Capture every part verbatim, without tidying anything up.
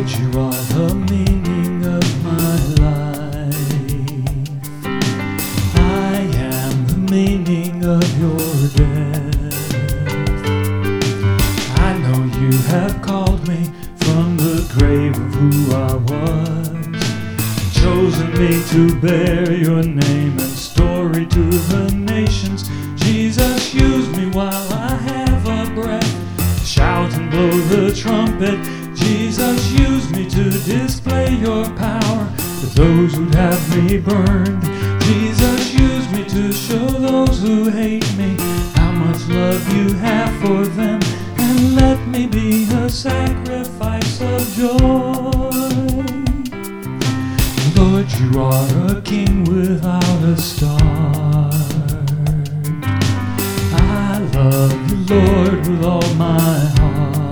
Lord, you are the meaning of my life. I am the meaning of your death. I know you have called me from the grave of who I was, chosen me to bear your name and story to the nations. Jesus, use me while I have a breath, shout and blow the trumpet. Jesus, use me to display your power to those who'd have me burned. Jesus, use me to show those who hate me how much love you have for them, and let me be a sacrifice of joy. Lord, you are a king without a star. I love you, Lord, with all my heart.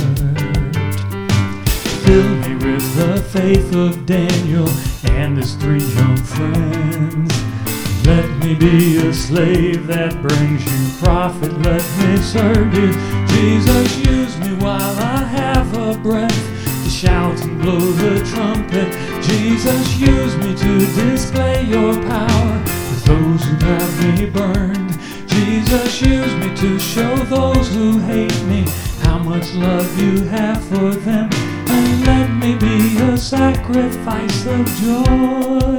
Fill me with the faith of Daniel and his three young friends. Let me be a slave that brings you profit. Let me serve you. Jesus, use me while I have a breath to shout and blow the trumpet. Jesus, use me to display your power to those who have me burned. Jesus, use me to show those who hate me how much love you have for them, and let me be a sacrifice of joy.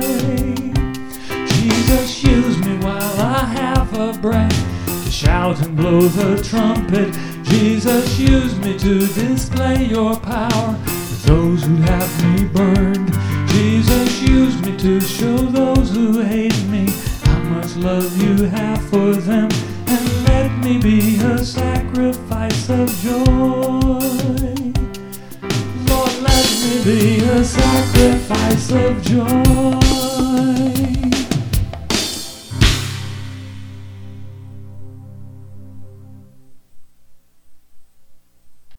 Jesus, use me while I have a breath to shout and blow the trumpet. Jesus, use me to display your power to those who have me burned. Jesus, use me to show those who hate me how much love you have for them, and let me be a sacrifice of joy. Lord, let me be a sacrifice of joy.